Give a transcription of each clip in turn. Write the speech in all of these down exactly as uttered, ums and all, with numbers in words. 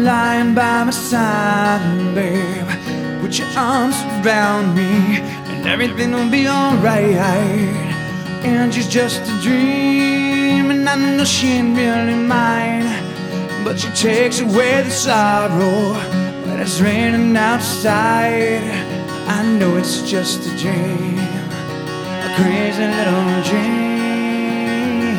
lying by my side, babe. Put your arms around me and everything will be alright. And she's just a dream, and I know she ain't really mine, but she takes away the sorrow when it's raining outside. I know it's just a dream, a crazy little dream.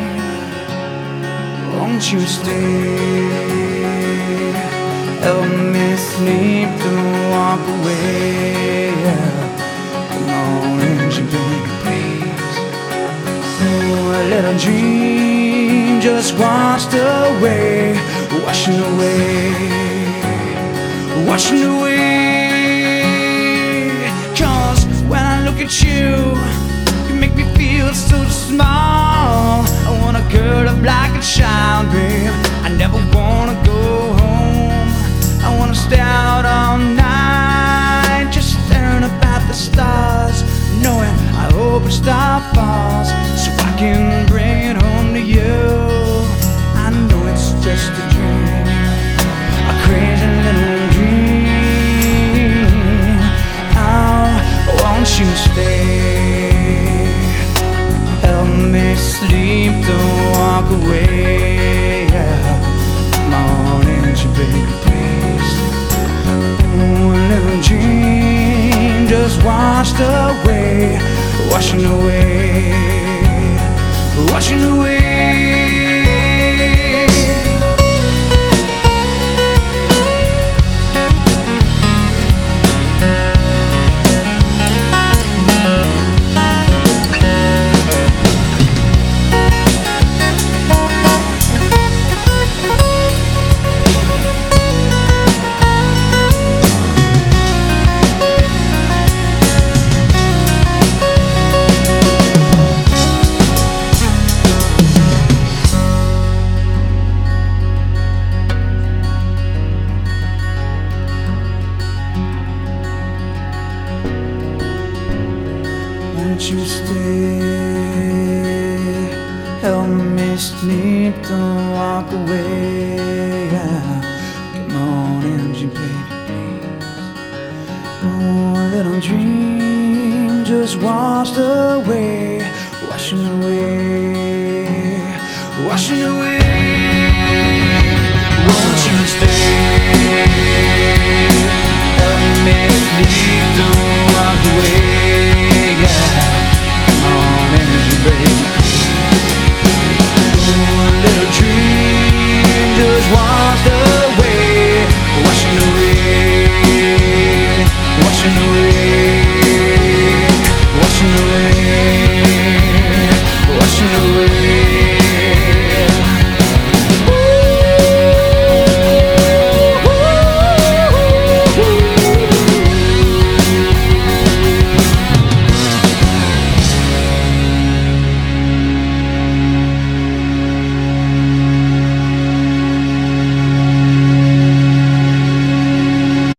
Won't you stay? Help me sleep to walk away. Come on, Angie, baby, please. Oh, a little dream just washed away, washing away, washing away. Cause when I look at you, you make me feel so small. I wanna curl up like a child, babe. I never wanna go home. I wanna stay out all night, just staring up at the stars, knowing I hope a star falls so I can bring it home to you. I know it's just a dream, a crazy little dream. Oh, won't you stay? Help me sleep to walk away. Come on, Angie, baby, please. Oh, a little dream just washed away, washing away, washing away. Won't you stay? Help me sleep to walk away. Come on, Angie, baby, please. Oh, a little dream just washed away, washing away, washing away. Won't you stay? Help me sleep to walk away. Washed away, washing away, washing away, washing away.